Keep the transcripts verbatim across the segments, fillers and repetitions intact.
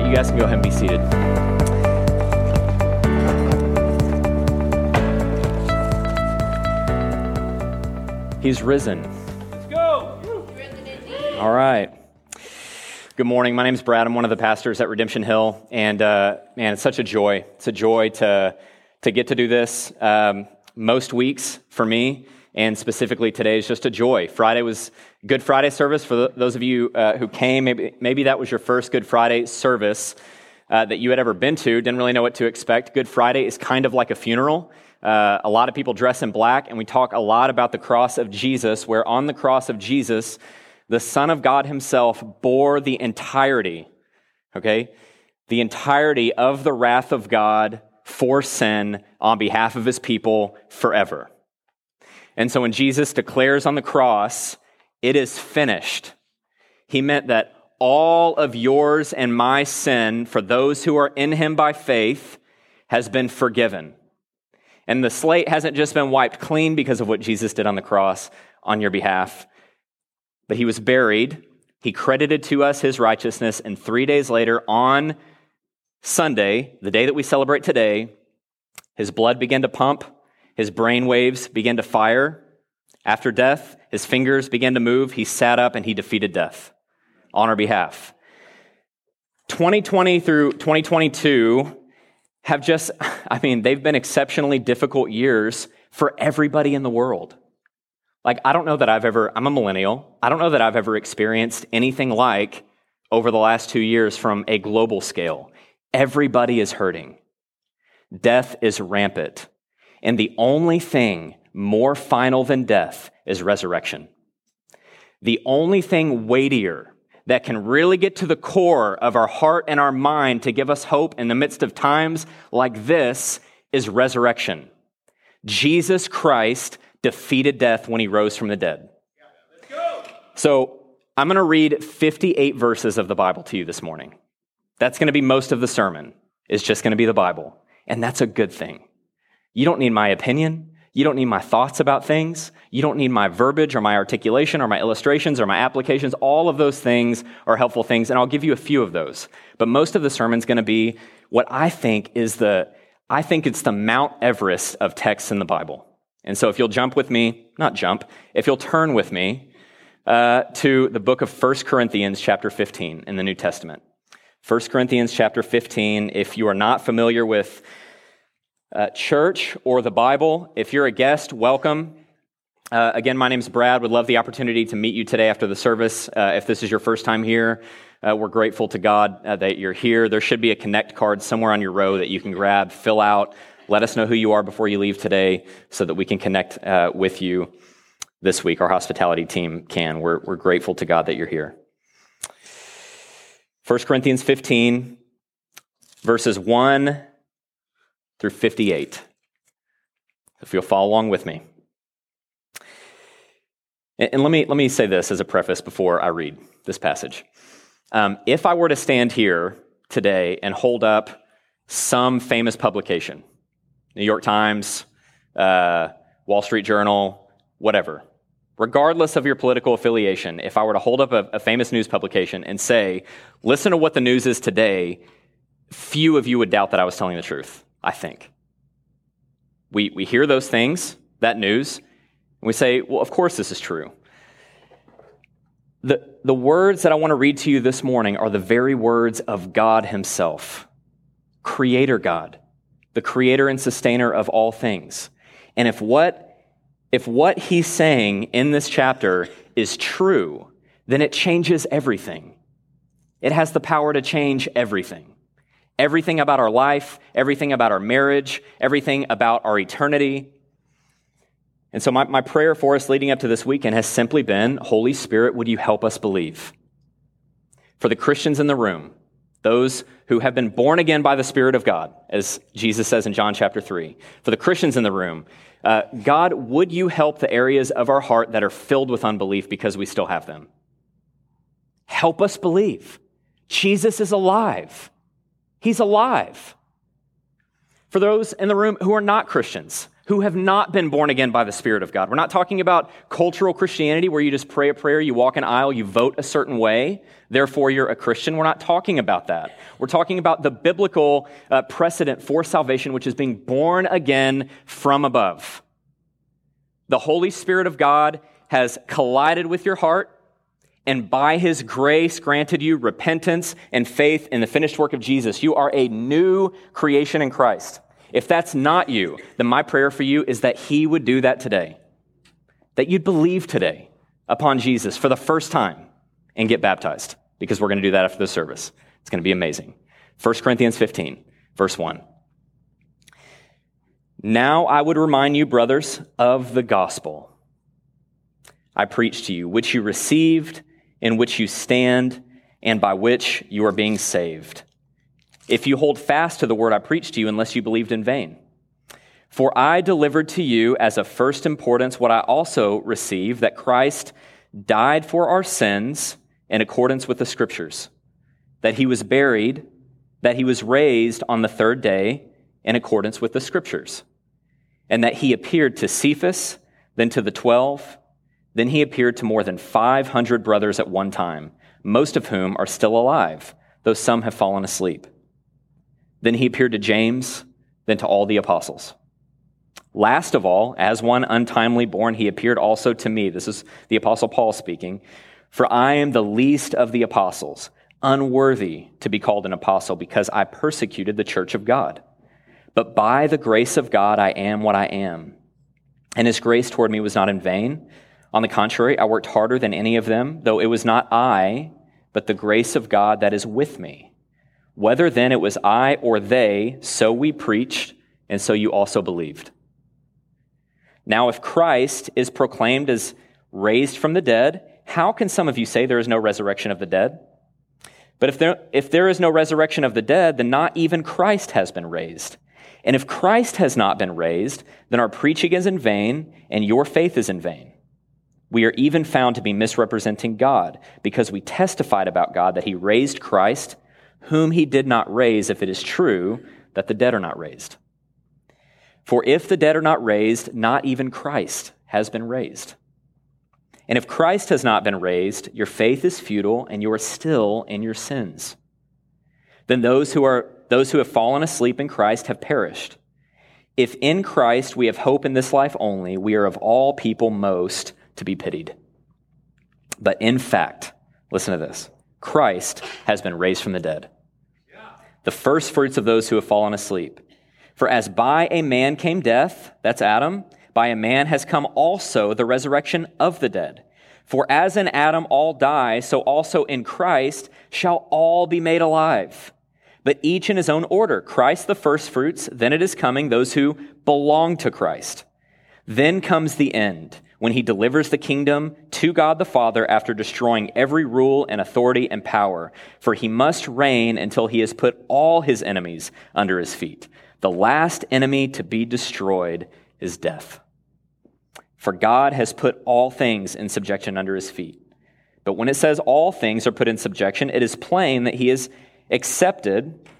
you guys can go ahead and be seated. He's risen. Let's go. All right. Good morning. My name is Brad. I'm one of the pastors at Redemption Hill, and uh, man, it's such a joy. It's a joy to to get to do this. Um, most weeks for me, and specifically today, is just a joy. Friday was Good Friday service for the, those of you uh, who came. Maybe maybe that was your first Good Friday service uh, that you had ever been to. Didn't really know what to expect. Good Friday is kind of like a funeral. Uh, a lot of people dress in black, and we talk a lot about the cross of Jesus, where on the cross of Jesus, the Son of God himself bore the entirety, okay, the entirety of the wrath of God for sin on behalf of his people forever. And so when Jesus declares on the cross, it is finished, he meant that all of yours and my sin for those who are in him by faith has been forgiven. And the slate hasn't just been wiped clean because of what Jesus did on the cross on your behalf, but he was buried. He credited to us his righteousness, and three days later, on Sunday, the day that we celebrate today, his blood began to pump, his brain waves began to fire. After death, his fingers began to move. He sat up and he defeated death on our behalf. twenty twenty through twenty twenty-two have just, I mean, they've been exceptionally difficult years for everybody in the world. Like, I don't know that I've ever, I'm a millennial, I don't know that I've ever experienced anything like over the last two years from a global scale. Everybody is hurting. Death is rampant. And the only thing more final than death is resurrection. The only thing weightier that can really get to the core of our heart and our mind to give us hope in the midst of times like this is resurrection. Jesus Christ defeated death when he rose from the dead. Let's go. So I'm going to read fifty-eight verses of the Bible to you this morning. That's going to be most of the sermon. It's just going to be the Bible. And that's a good thing. You don't need my opinion. You don't need my thoughts about things. You don't need my verbiage or my articulation or my illustrations or my applications. All of those things are helpful things, and I'll give you a few of those. But most of the sermon's going to be what I think is the, I think it's the Mount Everest of texts in the Bible. And so if you'll jump with me, not jump, if you'll turn with me uh, to the book of First Corinthians chapter fifteen in the New Testament. First Corinthians chapter fifteen, if you are not familiar with Uh, church or the Bible, if you're a guest, welcome. Uh, again, my name's Brad. Would love the opportunity to meet you today after the service. Uh, if this is your first time here, uh, we're grateful to God uh, that you're here. There should be a connect card somewhere on your row that you can grab, fill out. Let us know who you are before you leave today so that we can connect uh, with you this week. Our hospitality team can. We're, we're grateful to God that you're here. First Corinthians fifteen, verses one through fifty-eight. If you'll follow along with me. And, and let me let me say this as a preface before I read this passage. Um, if I were to stand here today and hold up some famous publication, New York Times, uh, Wall Street Journal, whatever, regardless of your political affiliation, if I were to hold up a, a famous news publication and say, listen to what the news is today, few of you would doubt that I was telling the truth. I think. We we hear those things, that news, and we say, well, of course this is true. The, the words that I want to read to you this morning are the very words of God himself, Creator God, the creator and sustainer of all things. And if what, if what he's saying in this chapter is true, then it changes everything. It has the power to change everything. Everything about our life, everything about our marriage, everything about our eternity. And so my, my prayer for us leading up to this weekend has simply been, Holy Spirit, would you help us believe? For the Christians in the room, those who have been born again by the Spirit of God, as Jesus says in John chapter three. For the Christians in the room, uh, God, would you help the areas of our heart that are filled with unbelief because we still have them? Help us believe. Jesus is alive. He's alive. For those in the room who are not Christians, who have not been born again by the Spirit of God. We're not talking about cultural Christianity where you just pray a prayer, you walk an aisle, you vote a certain way, therefore you're a Christian. We're not talking about that. We're talking about the biblical uh, precedent for salvation, which is being born again from above. The Holy Spirit of God has collided with your heart, and by his grace granted you repentance and faith in the finished work of Jesus. You are a new creation in Christ. If that's not you, then my prayer for you is that he would do that today. That you'd believe today upon Jesus for the first time and get baptized, because we're going to do that after the service. It's going to be amazing. First Corinthians fifteen, verse one. Now I would remind you, brothers, of the gospel I preached to you, which you received, in which you stand, and by which you are being saved, if you hold fast to the word I preached to you, unless you believed in vain. For I delivered to you as of first importance what I also received, that Christ died for our sins in accordance with the Scriptures, that he was buried, that he was raised on the third day in accordance with the Scriptures, and that he appeared to Cephas, then to the twelve, then he appeared to more than five hundred brothers at one time, most of whom are still alive, though some have fallen asleep. Then he appeared to James, then to all the apostles. Last of all, as one untimely born, he appeared also to me. This is the apostle Paul speaking. For I am the least of the apostles, unworthy to be called an apostle, because I persecuted the church of God. But by the grace of God, I am what I am. And his grace toward me was not in vain. On the contrary, I worked harder than any of them, though it was not I, but the grace of God that is with me. Whether then it was I or they, so we preached, and so you also believed. Now, if Christ is proclaimed as raised from the dead, how can some of you say there is no resurrection of the dead? But if there, if there is no resurrection of the dead, then not even Christ has been raised. And if Christ has not been raised, then our preaching is in vain, and your faith is in vain. We are even found to be misrepresenting God, because we testified about God that he raised Christ, whom he did not raise, if it is true that the dead are not raised. For if the dead are not raised, not even Christ has been raised. And if Christ has not been raised, your faith is futile, and you are still in your sins. Then those who are those who have fallen asleep in Christ have perished. If in Christ we have hope in this life only, we are of all people most to be pitied. But in fact, listen to this, Christ has been raised from the dead, the first fruits of those who have fallen asleep. For as by a man came death, that's Adam, by a man has come also the resurrection of the dead. For as in Adam all die, so also in Christ shall all be made alive. But each in his own order, Christ the first fruits, then it is coming those who belong to Christ. Then comes the end, when he delivers the kingdom to God the Father after destroying every rule and authority and power. For he must reign until he has put all his enemies under his feet. The last enemy to be destroyed is death. For God has put all things in subjection under his feet. But when it says all things are put in subjection, it is plain that he is accepted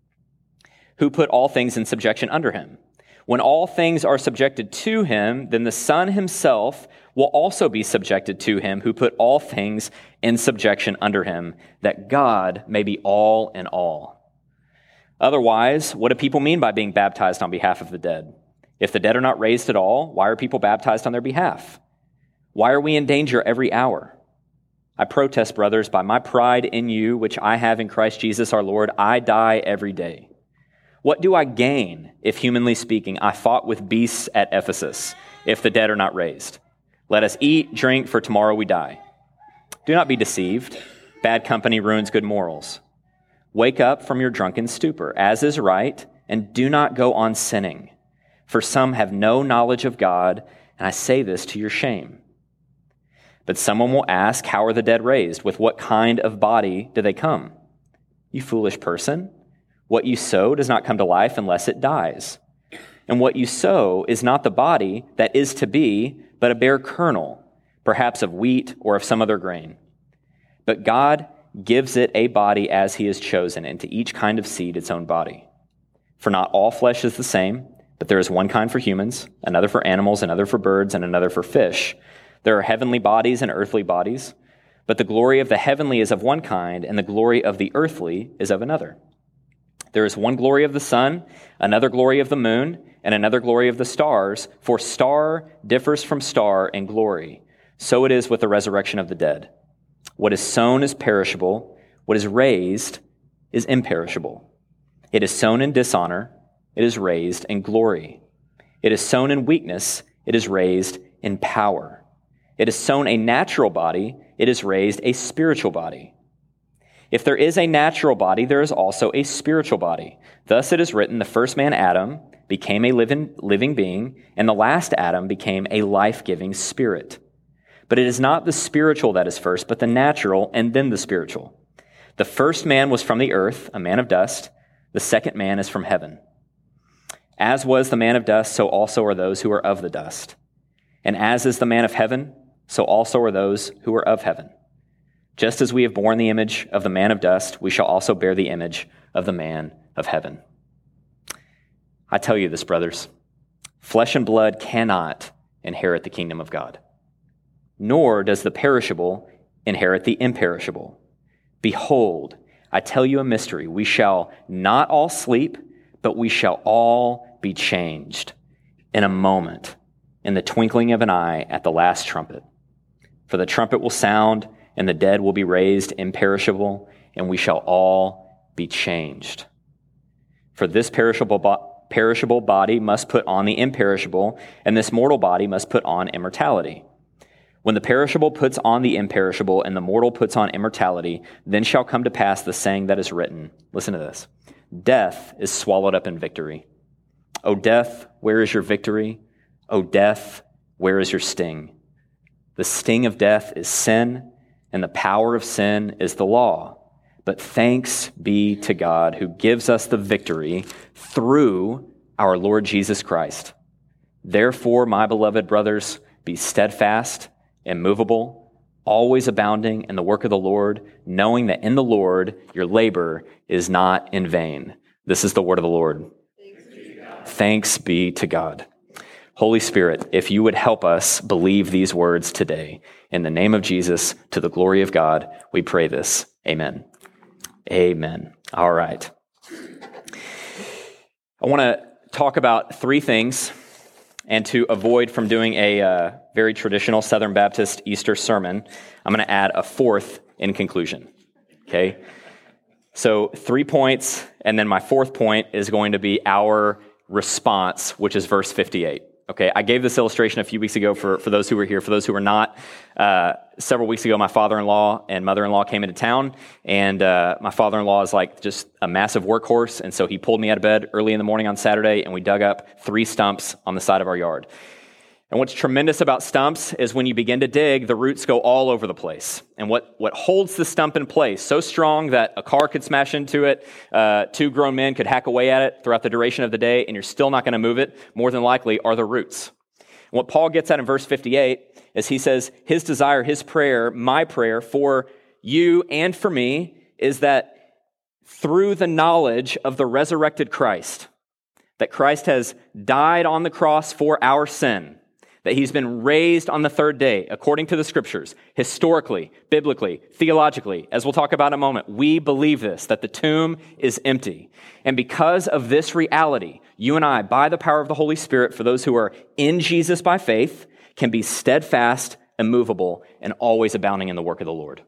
who put all things in subjection under him. When all things are subjected to him, then the Son himself will also be subjected to him who put all things in subjection under him, that God may be all in all. Otherwise, what do people mean by being baptized on behalf of the dead? If the dead are not raised at all, why are people baptized on their behalf? Why are we in danger every hour? I protest, brothers, by my pride in you, which I have in Christ Jesus our Lord, I die every day. What do I gain if, humanly speaking, I fought with beasts at Ephesus, if the dead are not raised? Let us eat, drink, for tomorrow we die. Do not be deceived. Bad company ruins good morals. Wake up from your drunken stupor, as is right, and do not go on sinning. For some have no knowledge of God, and I say this to your shame. But someone will ask, how are the dead raised? With what kind of body do they come? You foolish person. What you sow does not come to life unless it dies. And what you sow is not the body that is to be, but a bare kernel, perhaps of wheat or of some other grain. But God gives it a body as he has chosen, and to each kind of seed its own body. For not all flesh is the same, But there is one kind for humans, another for animals, another for birds, and another for fish. There are heavenly bodies and earthly bodies, but the glory of the heavenly is of one kind, and the glory of the earthly is of another. There is one glory of the sun, another glory of the moon, and another glory of the stars, for star differs from star in glory. So it is with the resurrection of the dead. What is sown is perishable, what is raised is imperishable. It is sown in dishonor, it is raised in glory. It is sown in weakness, it is raised in power. It is sown a natural body, it is raised a spiritual body. If there is a natural body, there is also a spiritual body. Thus it is written, the first man, Adam, became a living, living being, and the last Adam became a life-giving spirit. But it is not the spiritual that is first, but the natural, and then the spiritual. The first man was from the earth, a man of dust. The second man is from heaven. As was the man of dust, so also are those who are of the dust. And as is the man of heaven, so also are those who are of heaven. Just as we have borne the image of the man of dust, we shall also bear the image of the man of heaven. I tell you this, brothers, flesh and blood cannot inherit the kingdom of God, nor does the perishable inherit the imperishable. Behold, I tell you a mystery. We shall not all sleep, but we shall all be changed in a moment, in the twinkling of an eye at the last trumpet. For the trumpet will sound, and the dead will be raised imperishable, and we shall all be changed. For this perishable, bo- perishable body must put on the imperishable, and this mortal body must put on immortality. When the perishable puts on the imperishable, and the mortal puts on immortality, then shall come to pass the saying that is written. Listen to this. Death is swallowed up in victory. O death, where is your victory? O death, where is your sting? The sting of death is sin, and the power of sin is the law. But thanks be to God who gives us the victory through our Lord Jesus Christ. Therefore, my beloved brothers, be steadfast, immovable, always abounding in the work of the Lord, knowing that in the Lord your labor is not in vain. This is the word of the Lord. Thanks be to God. Thanks be to God. Holy Spirit, if you would help us believe these words today, in the name of Jesus, to the glory of God, we pray this. Amen. Amen. All right. I want to talk about three things, and to avoid from doing a uh, very traditional Southern Baptist Easter sermon, I'm going to add a fourth in conclusion. Okay? So three points, and then my fourth point is going to be our response, which is verse fifty-eight. Okay, I gave this illustration a few weeks ago for, for those who were here. For those who were not, uh, several weeks ago, my father-in-law and mother-in-law came into town, and uh, my father-in-law is like just a massive workhorse, and so he pulled me out of bed early in the morning on Saturday, and we dug up three stumps on the side of our yard. And what's tremendous about stumps is when you begin to dig, the roots go all over the place. And what, what holds the stump in place so strong that a car could smash into it, uh, two grown men could hack away at it throughout the duration of the day, and you're still not going to move it, more than likely, are the roots. And what Paul gets at in verse fifty-eight is he says, his desire, his prayer, my prayer for you and for me is that through the knowledge of the resurrected Christ, that Christ has died on the cross for our sin, that he's been raised on the third day, according to the scriptures, historically, biblically, theologically. As we'll talk about in a moment, we believe this, that the tomb is empty. And because of this reality, you and I, by the power of the Holy Spirit, for those who are in Jesus by faith, can be steadfast, immovable, and always abounding in the work of the Lord.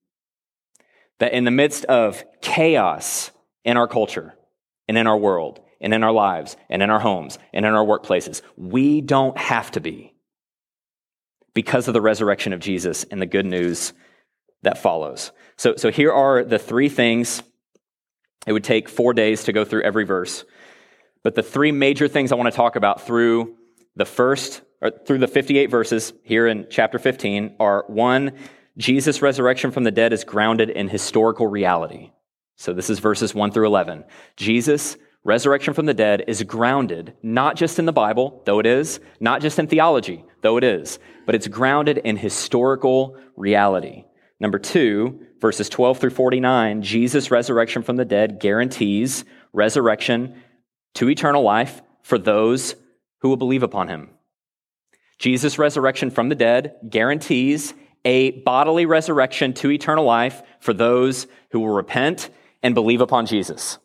That in the midst of chaos in our culture and in our world, and in our lives, and in our homes, and in our workplaces, we don't have to be, because of the resurrection of Jesus and the good news that follows. So, so here are the three things. It would take four days to go through every verse, but the three major things I want to talk about through the first, or through the fifty-eight verses here in chapter fifteen are, one, Jesus' resurrection from the dead is grounded in historical reality. So this is verses one through eleven. Jesus' resurrection from the dead is grounded not just in the Bible, though it is, not just in theology, though it is, but it's grounded in historical reality. Number two, verses twelve through forty-nine, Jesus' resurrection from the dead guarantees resurrection to eternal life for those who will believe upon him. Jesus' resurrection from the dead guarantees a bodily resurrection to eternal life for those who will repent and believe upon Jesus.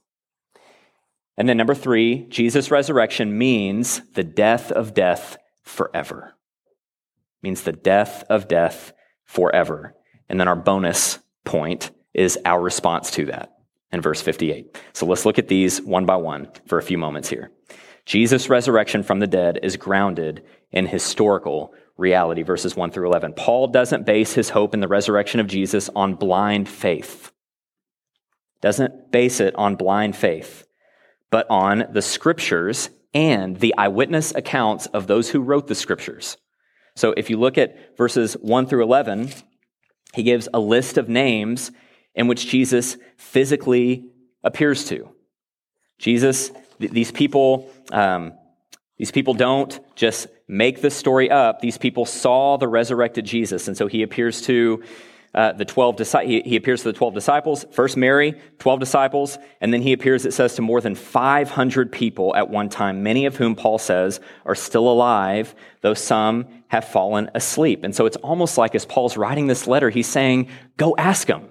And then number three, Jesus' resurrection means the death of death forever. Means the death of death forever. And then our bonus point is our response to that in verse fifty-eight. So let's look at these one by one for a few moments here. Jesus' resurrection from the dead is grounded in historical reality, verses one through eleven. Paul doesn't base his hope in the resurrection of Jesus on blind faith. Doesn't base it on blind faith, but on the scriptures and the eyewitness accounts of those who wrote the scriptures. So if you look at verses one through eleven, he gives a list of names in which Jesus physically appears to. Jesus, th- these people, um, these people don't just make this story up. These people saw the resurrected Jesus, and so he appears to uh, the twelve. Disi- he, he appears to the twelve disciples. First Mary, twelve disciples, and then he appears. It says to more than five hundred people at one time, many of whom Paul says are still alive, though some have fallen asleep. And so it's almost like as Paul's writing this letter, he's saying, "Go ask them."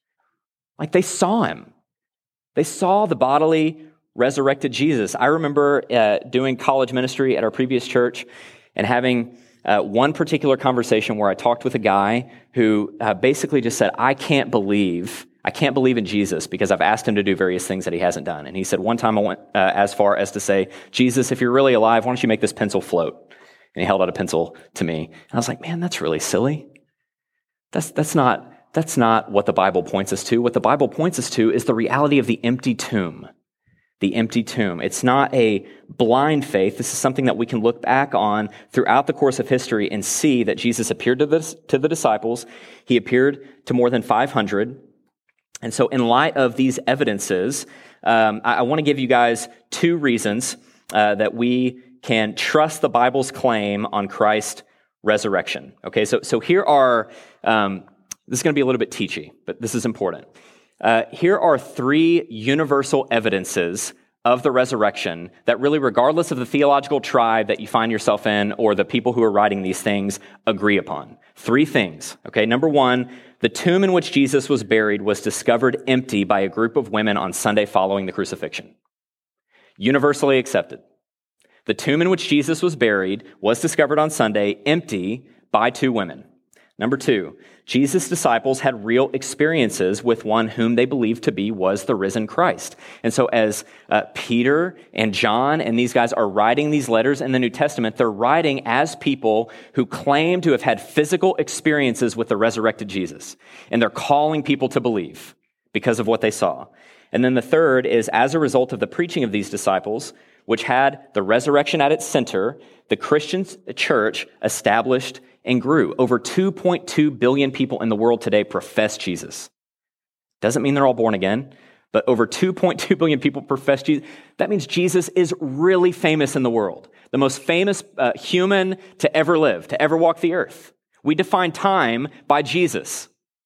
Like they saw him. They saw the bodily resurrected Jesus. I remember uh, doing college ministry at our previous church and having uh, one particular conversation where I talked with a guy who uh, basically just said, I can't believe, I can't believe in Jesus because I've asked him to do various things that he hasn't done. And he said, one time I went uh, as far as to say, Jesus, if you're really alive, why don't you make this pencil float? And he held out a pencil to me. And I was like, man, that's really silly. That's, that's not... That's not what the Bible points us to. What the Bible points us to is the reality of the empty tomb. The empty tomb. It's not a blind faith. This is something that we can look back on throughout the course of history and see that Jesus appeared to the, to the disciples. He appeared to more than five hundred. And so in light of these evidences, um, I, I want to give you guys two reasons uh, that we can trust the Bible's claim on Christ's resurrection. Okay, so, so here are... Um, This is going to be a little bit teachy, but this is important. Uh, here are three universal evidences of the resurrection that really, regardless of the theological tribe that you find yourself in or the people who are writing these things, agree upon. Three things, okay? Number one, the tomb in which Jesus was buried was discovered empty by a group of women on Sunday following the crucifixion. Universally accepted. The tomb in which Jesus was buried was discovered on Sunday empty by two women. Number two, Jesus' disciples had real experiences with one whom they believed to be was the risen Christ. And so as uh, Peter and John and these guys are writing these letters in the New Testament, they're writing as people who claim to have had physical experiences with the resurrected Jesus. And they're calling people to believe because of what they saw. And then the third is as a result of the preaching of these disciples, which had the resurrection at its center, the Christian church established and grew. Over two point two billion people in the world today profess Jesus. Doesn't mean they're all born again, but over two point two billion people profess Jesus. That means Jesus is really famous in the world. The most famous uh, human to ever live, to ever walk the earth. We define time by Jesus,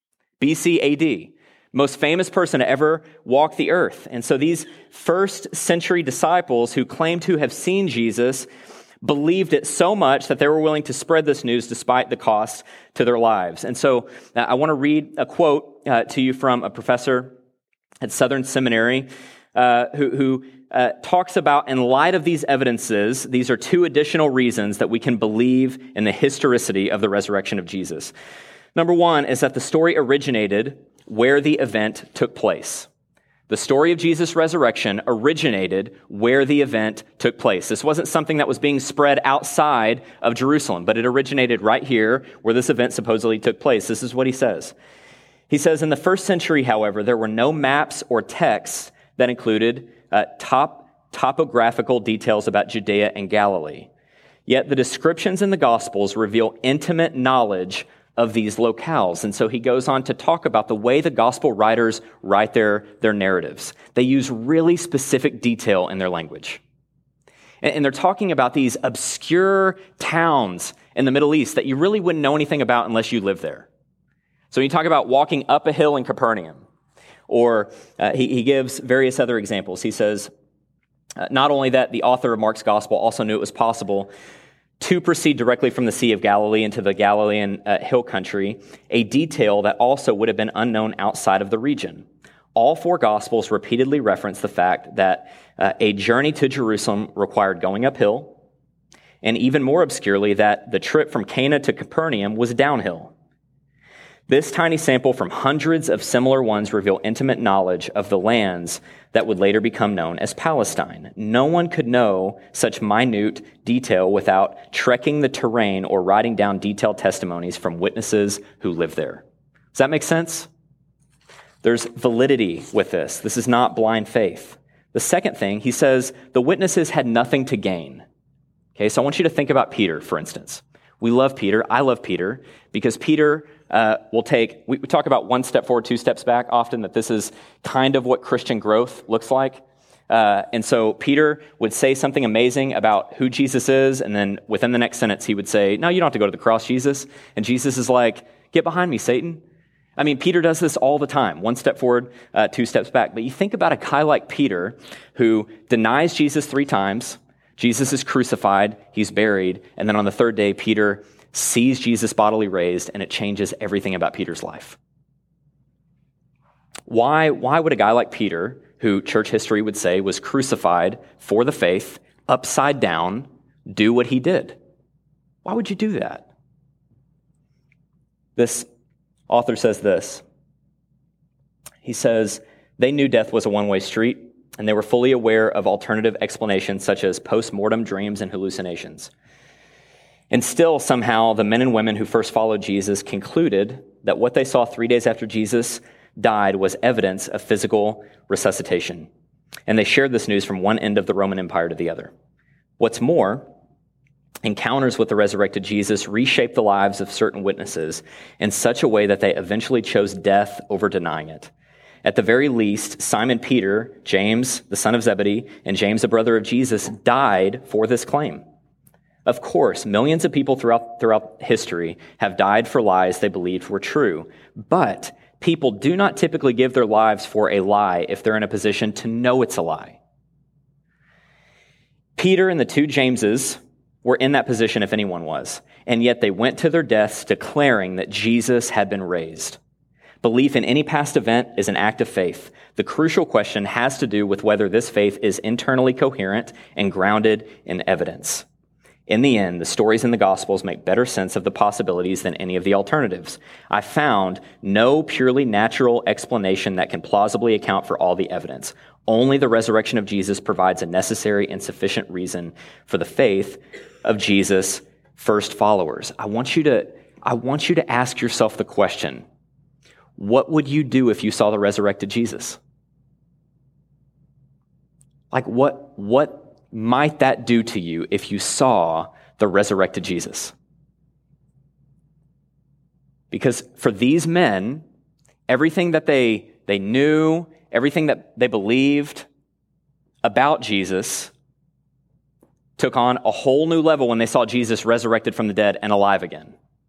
B C A D. Most famous person to ever walk the earth. And so these first century disciples who claim to have seen Jesus believed it so much that they were willing to spread this news despite the cost to their lives. And so uh, I want to read a quote uh, to you from a professor at Southern Seminary uh, who, who uh, talks about, in light of these evidences, these are two additional reasons that we can believe in the historicity of the resurrection of Jesus. Number one is that the story originated where the event took place. The story of Jesus' resurrection originated where the event took place. This wasn't something that was being spread outside of Jerusalem, but it originated right here where this event supposedly took place. This is what he says. He says, in the first century, however, there were no maps or texts that included uh, top topographical details about Judea and Galilee. Yet the descriptions in the Gospels reveal intimate knowledge of these locales. And so he goes on to talk about the way the gospel writers write their, their narratives. They use really specific detail in their language. And, and they're talking about these obscure towns in the Middle East that you really wouldn't know anything about unless you live there. So when you talk about walking up a hill in Capernaum, or uh, he, he gives various other examples. He says, Uh, not only that, the author of Mark's gospel also knew it was possible to proceed directly from the Sea of Galilee into the Galilean uh, hill country, a detail that also would have been unknown outside of the region. All four Gospels repeatedly reference the fact that uh, a journey to Jerusalem required going uphill, and even more obscurely, that the trip from Cana to Capernaum was downhill. This tiny sample from hundreds of similar ones reveal intimate knowledge of the lands that would later become known as Palestine. No one could know such minute detail without trekking the terrain or writing down detailed testimonies from witnesses who lived there. Does that make sense? There's validity with this. This is not blind faith. The second thing, he says the witnesses had nothing to gain. Okay, so I want you to think about Peter, for instance. We love Peter. I love Peter because Peter uh, will take, we, we talk about one step forward, two steps back often, that this is kind of what Christian growth looks like. Uh, and so Peter would say something amazing about who Jesus is, and then within the next sentence, he would say, no, you don't have to go to the cross, Jesus. And Jesus is like, get behind me, Satan. I mean, Peter does this all the time, one step forward, uh, two steps back. But you think about a guy like Peter who denies Jesus three times. Jesus is crucified, he's buried, and then on the third day, Peter sees Jesus bodily raised, and it changes everything about Peter's life. Why, why would a guy like Peter, who church history would say was crucified for the faith, upside down, do what he did? Why would you do that? This author says this. He says, they knew death was a one-way street, and they were fully aware of alternative explanations such as post-mortem dreams and hallucinations. And still, somehow, the men and women who first followed Jesus concluded that what they saw three days after Jesus died was evidence of physical resuscitation. And they shared this news from one end of the Roman Empire to the other. What's more, encounters with the resurrected Jesus reshaped the lives of certain witnesses in such a way that they eventually chose death over denying it. At the very least, Simon Peter, James, the son of Zebedee, and James, the brother of Jesus, died for this claim. Of course, millions of people throughout, throughout history have died for lies they believed were true. But people do not typically give their lives for a lie if they're in a position to know it's a lie. Peter and the two Jameses were in that position if anyone was, and yet they went to their deaths declaring that Jesus had been raised. Belief in any past event is an act of faith. The crucial question has to do with whether this faith is internally coherent and grounded in evidence. In the end, the stories in the Gospels make better sense of the possibilities than any of the alternatives. I found no purely natural explanation that can plausibly account for all the evidence. Only the resurrection of Jesus provides a necessary and sufficient reason for the faith of Jesus' first followers. I want you to, I want you to ask yourself the question, what would you do if you saw the resurrected Jesus? Like what, what might that do to you if you saw the resurrected Jesus? Because for these men, everything that they, they knew, everything that they believed about Jesus took on a whole new level when they saw Jesus resurrected from the dead and alive again.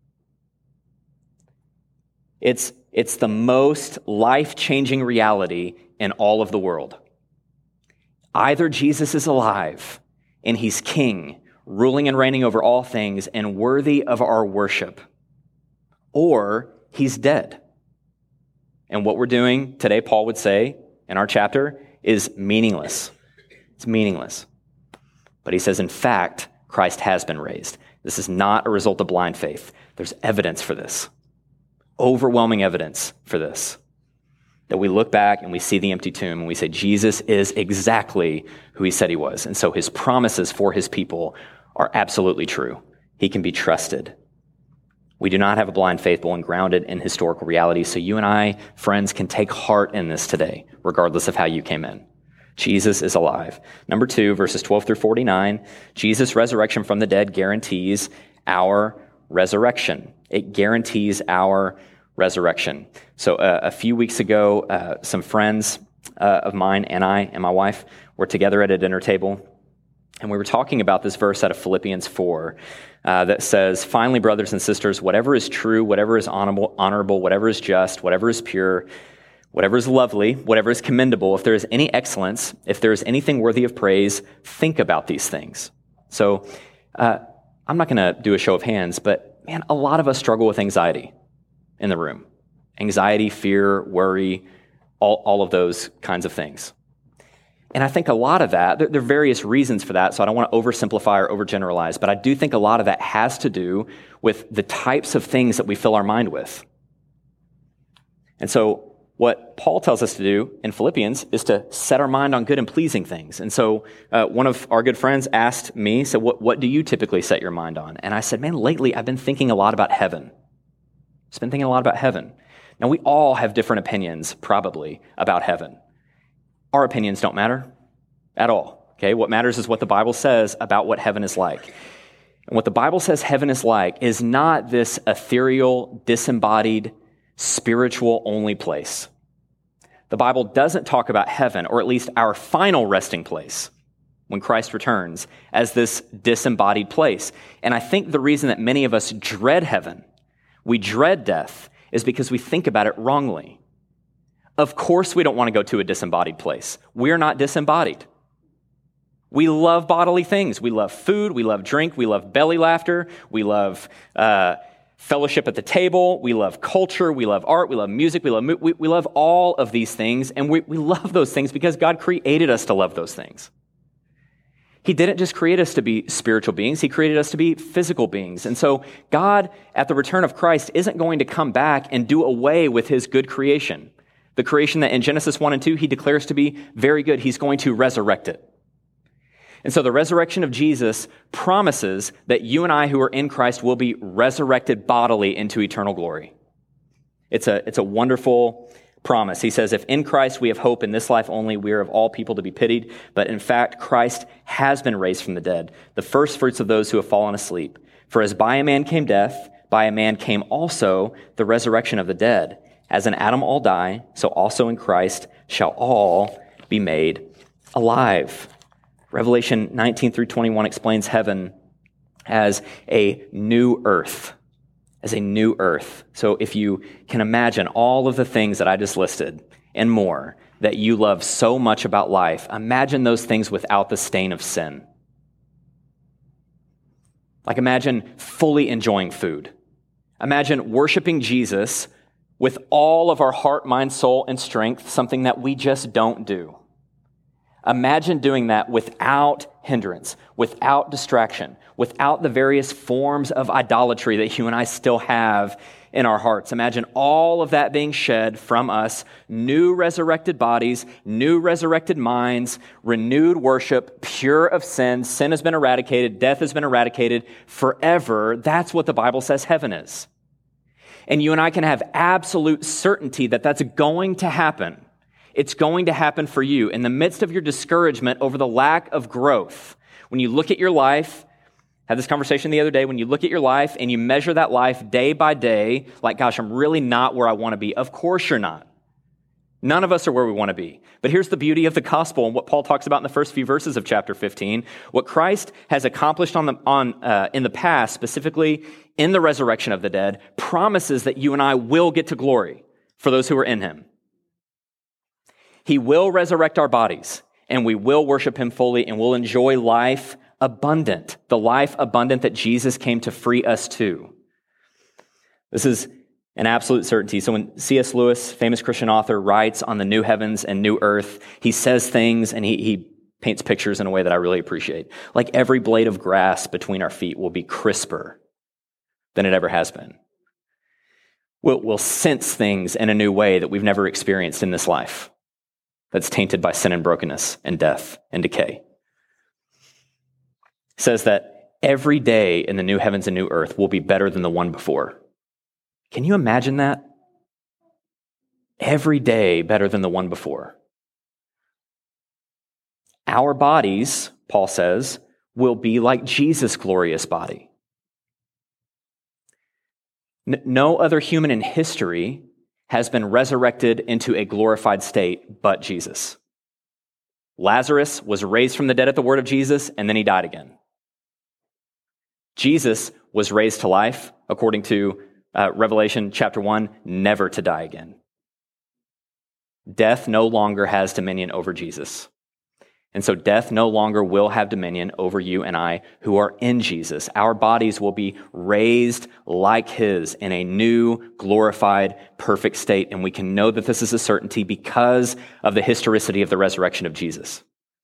It's, it's the most life-changing reality in all of the world. Either Jesus is alive and he's king, ruling and reigning over all things and worthy of our worship, or he's dead. And what we're doing today, Paul would say in our chapter, is meaningless. It's meaningless. But he says, in fact, Christ has been raised. This is not a result of blind faith. There's evidence for this. Overwhelming evidence for this. That we look back and we see the empty tomb and we say, Jesus is exactly who he said he was. And so his promises for his people are absolutely true. He can be trusted. We do not have a blind faith, but one grounded in historical reality. So you and I, friends, can take heart in this today, regardless of how you came in. Jesus is alive. Number two, verses twelve through forty-nine, Jesus' resurrection from the dead guarantees our resurrection. It guarantees our resurrection. So uh, a few weeks ago, uh, some friends uh, of mine and I and my wife were together at a dinner table, and we were talking about this verse out of Philippians four uh, that says, finally, brothers and sisters, whatever is true, whatever is honorable, honorable, whatever is just, whatever is pure, whatever is lovely, whatever is commendable, if there is any excellence, if there is anything worthy of praise, think about these things. So uh, I'm not going to do a show of hands, but man, a lot of us struggle with anxiety in the room. Anxiety, fear, worry, all, all of those kinds of things. And I think a lot of that, there, there are various reasons for that, so I don't want to oversimplify or overgeneralize, but I do think a lot of that has to do with the types of things that we fill our mind with. And so what Paul tells us to do in Philippians is to set our mind on good and pleasing things. And so uh, one of our good friends asked me, so what, what do you typically set your mind on? And I said, man, lately I've been thinking a lot about heaven. I've been thinking a lot about heaven. Now, we all have different opinions, probably, about heaven. Our opinions don't matter at all. Okay, what matters is what the Bible says about what heaven is like. And what the Bible says heaven is like is not this ethereal, disembodied, spiritual-only place. The Bible doesn't talk about heaven, or at least our final resting place, when Christ returns, as this disembodied place. And I think the reason that many of us dread heaven, we dread death, is because we think about it wrongly. Of course we don't want to go to a disembodied place. We're not disembodied. We love bodily things. We love food, we love drink, we love belly laughter, we love uh, fellowship at the table, we love culture, we love art, we love music, we love mo- we, we love all of these things, and we, we love those things because God created us to love those things. He didn't just create us to be spiritual beings, he created us to be physical beings. And so God, at the return of Christ, isn't going to come back and do away with his good creation. The creation that in Genesis one and two, he declares to be very good. He's going to resurrect it. And so the resurrection of Jesus promises that you and I who are in Christ will be resurrected bodily into eternal glory. It's a, it's a wonderful promise. He says, if in Christ we have hope in this life only, we are of all people to be pitied. But in fact, Christ has been raised from the dead, the first fruits of those who have fallen asleep. For as by a man came death, by a man came also the resurrection of the dead. As in Adam all die, so also in Christ shall all be made alive. Revelation nineteen through twenty-one explains heaven as a new earth, as a new earth. So if you can imagine all of the things that I just listed and more that you love so much about life, imagine those things without the stain of sin. Like imagine fully enjoying food. Imagine worshiping Jesus with all of our heart, mind, soul, and strength, something that we just don't do. Imagine doing that without hindrance, without distraction, without the various forms of idolatry that you and I still have in our hearts. Imagine all of that being shed from us, new resurrected bodies, new resurrected minds, renewed worship, pure of sin. Sin has been eradicated, death has been eradicated forever. That's what the Bible says heaven is. And you and I can have absolute certainty that that's going to happen. It's going to happen for you in the midst of your discouragement over the lack of growth. When you look at your life, I had this conversation the other day, when you look at your life and you measure that life day by day, like, gosh, I'm really not where I want to be. Of course you're not. None of us are where we want to be. But here's the beauty of the gospel and what Paul talks about in the first few verses of chapter fifteen. What Christ has accomplished on the, on, uh, in the past, specifically in the resurrection of the dead, promises that you and I will get to glory for those who are in him. He will resurrect our bodies, and we will worship him fully, and we'll enjoy life abundant, the life abundant that Jesus came to free us to. This is an absolute certainty. So when C S Lewis, famous Christian author, writes on the new heavens and new earth, he says things and he, he paints pictures in a way that I really appreciate. Like every blade of grass between our feet will be crisper than it ever has been. We'll, we'll sense things in a new way that we've never experienced in this life, that's tainted by sin and brokenness and death and decay. It says that every day in the new heavens and new earth will be better than the one before. Can you imagine that? Every day better than the one before. Our bodies, Paul says, will be like Jesus' glorious body. No other human in history has been resurrected into a glorified state but Jesus. Lazarus was raised from the dead at the word of Jesus, and then he died again. Jesus was raised to life, according to uh, Revelation chapter one, never to die again. death no longer has dominion over Jesus. And so death no longer will have dominion over you and I who are in Jesus. Our bodies will be raised like his in a new, glorified, perfect state. And we can know that this is a certainty because of the historicity of the resurrection of Jesus.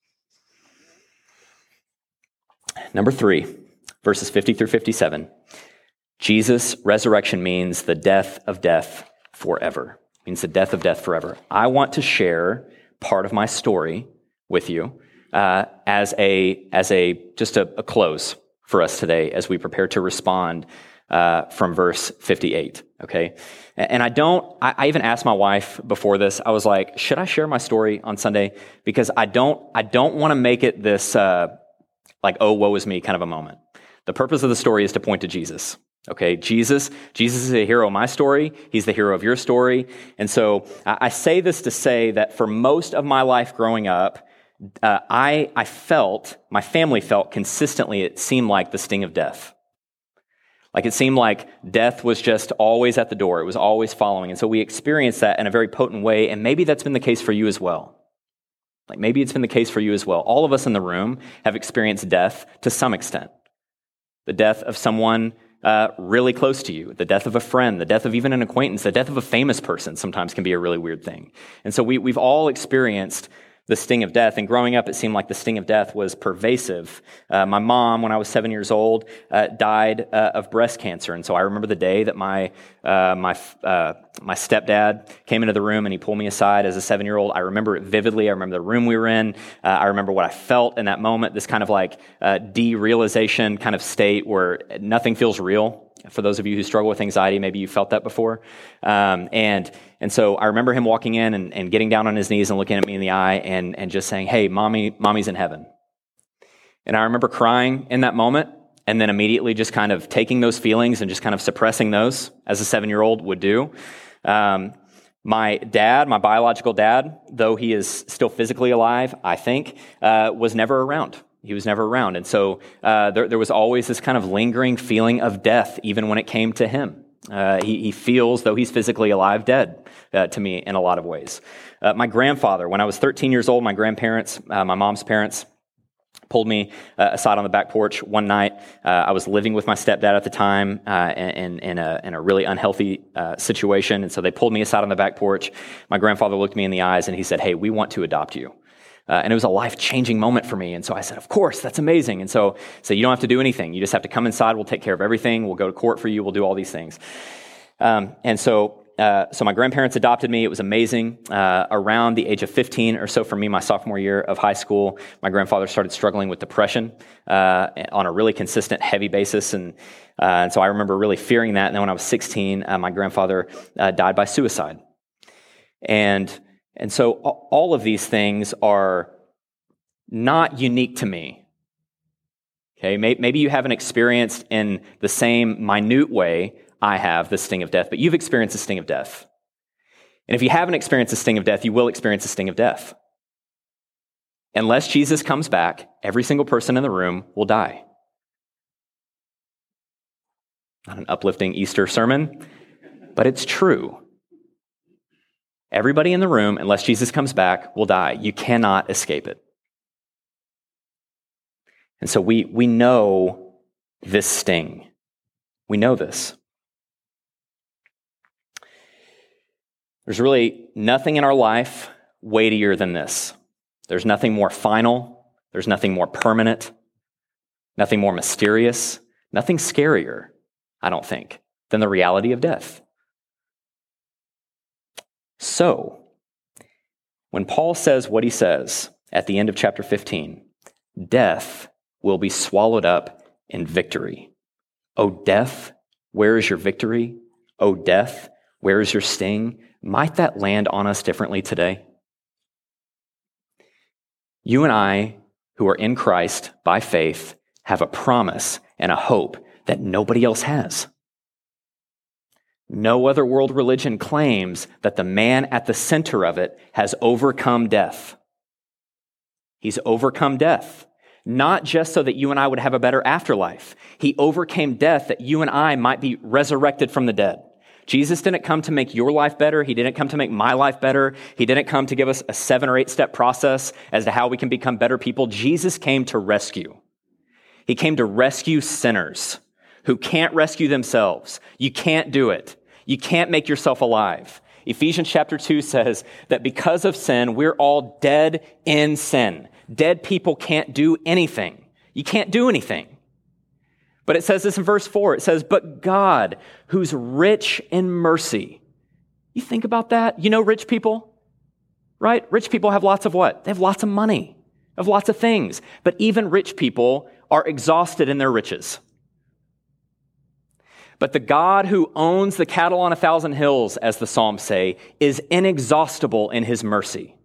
Number three, verses fifty through fifty-seven. Jesus' resurrection means the death of death forever. It means the death of death forever. I want to share part of my story with you uh, as a as a just a, a close for us today as we prepare to respond uh, from verse fifty-eight. Okay, and I don't. I, I even asked my wife before this. I was like, should I share my story on Sunday? Because I don't. I don't want to make it this uh, like oh woe is me kind of a moment. The purpose of the story is to point to Jesus. Okay, Jesus, Jesus is the hero of my story. He's the hero of your story. And so I, I say this to say that for most of my life growing up, uh, I, I felt, my family felt consistently, it seemed like the sting of death. Like it seemed like death was just always at the door. It was always following. And so we experienced that in a very potent way. And maybe that's been the case for you as well. Like maybe it's been the case for you as well. All of us in the room have experienced death to some extent. The death of someone Uh, really close to you, the death of a friend, the death of even an acquaintance, the death of a famous person sometimes can be a really weird thing. And so we, we've all experienced the sting of death. And growing up, it seemed like the sting of death was pervasive. Uh, my mom, when I was seven years old, uh, died uh, of breast cancer. And so I remember the day that my uh, my uh, my stepdad came into the room and he pulled me aside as a seven-year-old. I remember it vividly. I remember the room we were in. Uh, I remember what I felt in that moment, this kind of like uh, derealization kind of state where nothing feels real. For those of you who struggle with anxiety, maybe you felt that before. Um, and and so I remember him walking in and, and getting down on his knees and looking at me in the eye and, and just saying, hey, mommy, mommy's in heaven. And I remember crying in that moment and then immediately just kind of taking those feelings and just kind of suppressing those as a seven-year-old would do. Um, my dad, my biological dad, though he is still physically alive, I think, uh, was never around. He was never around. And so uh, there, there was always this kind of lingering feeling of death, even when it came to him. Uh, he, he feels, though he's physically alive, dead uh, to me in a lot of ways. Uh, my grandfather, when I was thirteen years old, my grandparents, uh, my mom's parents, pulled me uh, aside on the back porch one night. Uh, I was living with my stepdad at the time uh, in, in, a, in a really unhealthy uh, situation. And so they pulled me aside on the back porch. My grandfather looked me in the eyes and he said, hey, we want to adopt you. Uh, and it was a life-changing moment for me. And so I said, of course, that's amazing. And so, so you don't have to do anything. You just have to come inside. We'll take care of everything. We'll go to court for you. We'll do all these things. Um, and so uh, so my grandparents adopted me. It was amazing. Uh, around the age of fifteen or so for me, my sophomore year of high school, my grandfather started struggling with depression uh, on a really consistent, heavy basis. And, uh, and so I remember really fearing that. And then when I was sixteen, uh, my grandfather uh, died by suicide. And And so all of these things are not unique to me. Okay, maybe you haven't experienced in the same minute way I have the sting of death, but you've experienced the sting of death. And if you haven't experienced the sting of death, you will experience the sting of death. Unless Jesus comes back, every single person in the room will die. Not an uplifting Easter sermon, but it's true. Everybody in the room, unless Jesus comes back, will die. You cannot escape it. And so we, we know this sting. We know this. There's really nothing in our life weightier than this. There's nothing more final. There's nothing more permanent. Nothing more mysterious. Nothing scarier, I don't think, than the reality of death. So, when Paul says what he says at the end of chapter fifteen, death will be swallowed up in victory. O death, where is your victory? O death, where is your sting? Might that land on us differently today? You and I, who are in Christ by faith, have a promise and a hope that nobody else has. No other world religion claims that the man at the center of it has overcome death. He's overcome death, not just so that you and I would have a better afterlife. He overcame death that you and I might be resurrected from the dead, Jesus didn't come to make your life better. He didn't come to make my life better. He didn't come to give us a seven or eight step process as to how we can become better people. Jesus came to rescue. He came to rescue sinners who can't rescue themselves. You can't do it. You can't make yourself alive. Ephesians chapter two says that because of sin, we're all dead in sin. Dead people can't do anything. You can't do anything. But it says this in verse four. It says, but God, who's rich in mercy. You think about that? You know rich people, right? Rich people have lots of what? They have lots of money, have lots of things. But even rich people are exhausted in their riches. But the God who owns the cattle on a thousand hills, as the Psalms say, is inexhaustible in his mercy.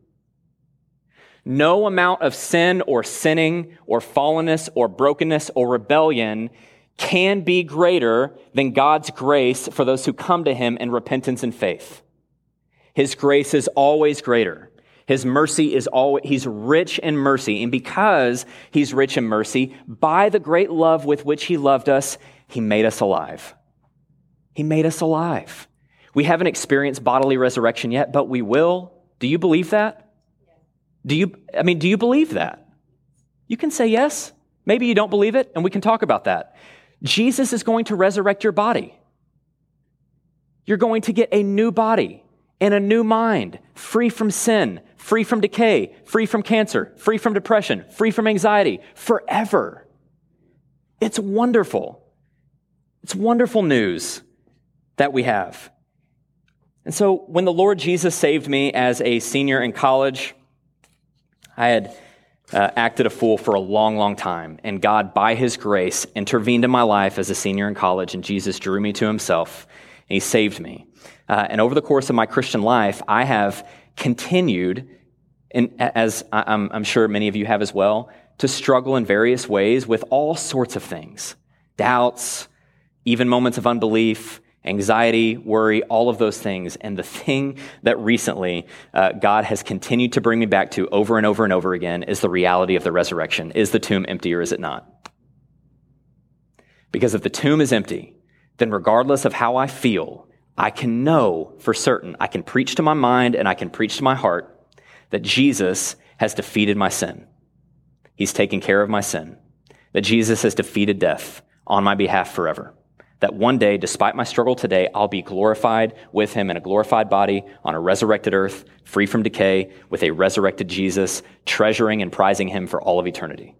No amount of sin or sinning or fallenness or brokenness or rebellion can be greater than God's grace for those who come to him in repentance and faith. His grace is always greater. His mercy is always, he's rich in mercy. And because he's rich in mercy, by the great love with which he loved us, he made us alive. He made us alive. We haven't experienced bodily resurrection yet, but we will. Do you believe that? Do you, I mean, do you believe that? You can say yes. Maybe you don't believe it, and we can talk about that. Jesus is going to resurrect your body. You're going to get a new body and a new mind, free from sin, free from decay, free from cancer, free from depression, free from anxiety, forever. It's wonderful. It's wonderful news that we have. And so when the Lord Jesus saved me as a senior in college, I had uh, acted a fool for a long, long time. And God, by his grace, intervened in my life as a senior in college, and Jesus drew me to himself, and he saved me. Uh, and over the course of my Christian life, I have continued, and as I'm, I'm sure many of you have as well, to struggle in various ways with all sorts of things. Doubts, even moments of unbelief, anxiety, worry, all of those things. And the thing that recently uh, God has continued to bring me back to over and over and over again is the reality of the resurrection. Is the tomb empty or is it not? Because if the tomb is empty, then regardless of how I feel, I can know for certain, I can preach to my mind and I can preach to my heart that Jesus has defeated my sin. He's taken care of my sin. That Jesus has defeated death on my behalf forever. That one day, despite my struggle today, I'll be glorified with him in a glorified body on a resurrected earth, free from decay, with a resurrected Jesus, treasuring and prizing him for all of eternity.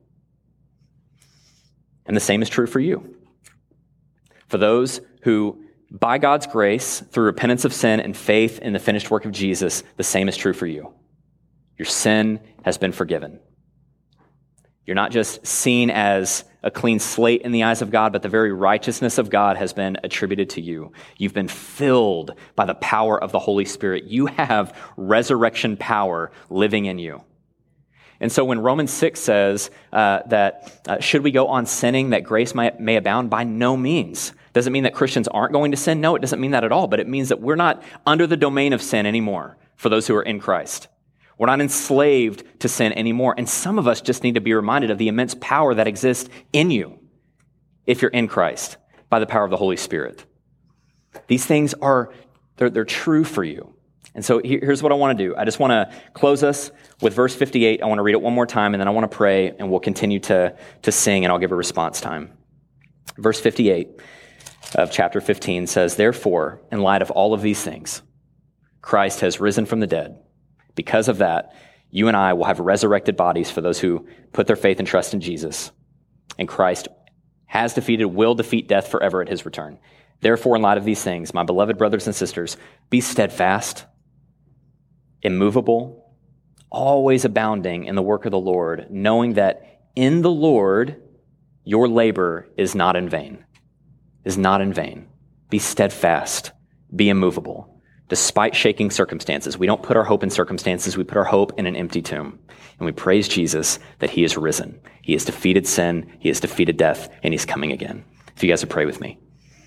And the same is true for you. For those who, by God's grace, through repentance of sin and faith in the finished work of Jesus, the same is true for you. Your sin has been forgiven. You're not just seen as a clean slate in the eyes of God, but the very righteousness of God has been attributed to you. You've been filled by the power of the Holy Spirit. You have resurrection power living in you. And so when Romans six says uh, that uh, should we go on sinning that grace may, may abound, by no means. Does it mean that Christians aren't going to sin? No, it doesn't mean that at all, but it means that we're not under the domain of sin anymore for those who are in Christ. We're not enslaved to sin anymore. And some of us just need to be reminded of the immense power that exists in you if you're in Christ by the power of the Holy Spirit. These things are, they're, they're true for you. And so here's what I want to do. I just want to close us with verse fifty-eight. I want to read it one more time, and then I want to pray, and we'll continue to, to sing, and I'll give a response time. Verse fifty-eight of chapter fifteen says, therefore, in light of all of these things, Christ has risen from the dead. Because of that, you and I will have resurrected bodies for those who put their faith and trust in Jesus. And Christ has defeated, will defeat death forever at his return. Therefore, in light of these things, my beloved brothers and sisters, be steadfast, immovable, always abounding in the work of the Lord, knowing that in the Lord, your labor is not in vain, is not in vain. Be steadfast, be immovable. Despite shaking circumstances, we don't put our hope in circumstances, we put our hope in an empty tomb. And we praise Jesus that he is risen. He has defeated sin, he has defeated death, and he's coming again. If you guys would pray with me.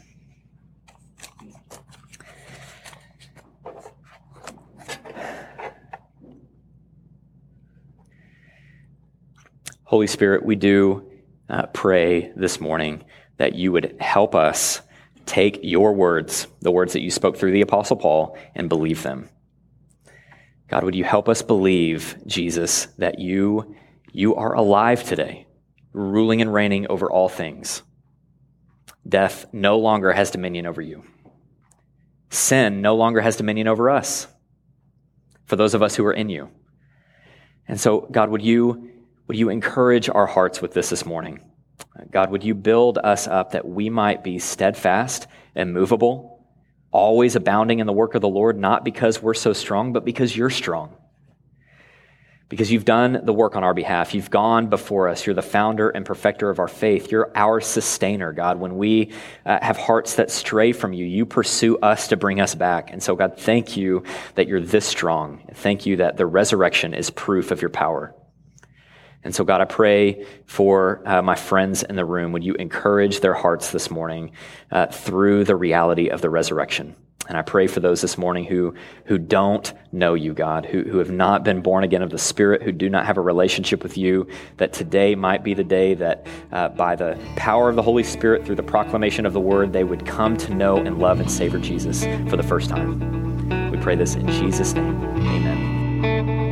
Holy Spirit, we do uh, pray this morning that you would help us take your words, the words that you spoke through the Apostle Paul, and believe them. God, would you help us believe, Jesus, that you, you are alive today, ruling and reigning over all things. Death no longer has dominion over you. Sin no longer has dominion over us, for those of us who are in you. And so, God, would you, would you encourage our hearts with this this morning? God, would you build us up that we might be steadfast and movable, always abounding in the work of the Lord, not because we're so strong, but because you're strong. Because you've done the work on our behalf. You've gone before us. You're the founder and perfecter of our faith. You're our sustainer, God. When we uh, have hearts that stray from you, you pursue us to bring us back. And so, God, thank you that you're this strong. Thank you that the resurrection is proof of your power. And so, God, I pray for uh, my friends in the room. Would you encourage their hearts this morning uh, through the reality of the resurrection? And I pray for those this morning who, who don't know you, God, who, who have not been born again of the Spirit, who do not have a relationship with you, that today might be the day that uh, by the power of the Holy Spirit, through the proclamation of the word, they would come to know and love and savor Jesus for the first time. We pray this in Jesus' name. Amen.